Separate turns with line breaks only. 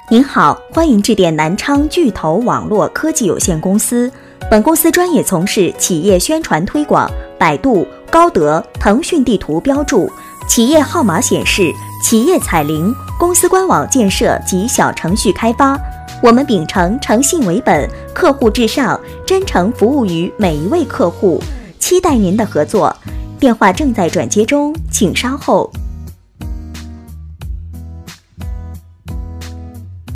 您好，欢迎致电南昌巨头网络科技有限公司。本公司专业从事企业宣传推广，百度、高德、腾讯地图标注，企业号码显示，企业彩铃，公司官网建设及小程序开发。我们秉承诚信为本，客户至上，真诚服务于每一位客户，期待您的合作。电话正在转接中，请稍后。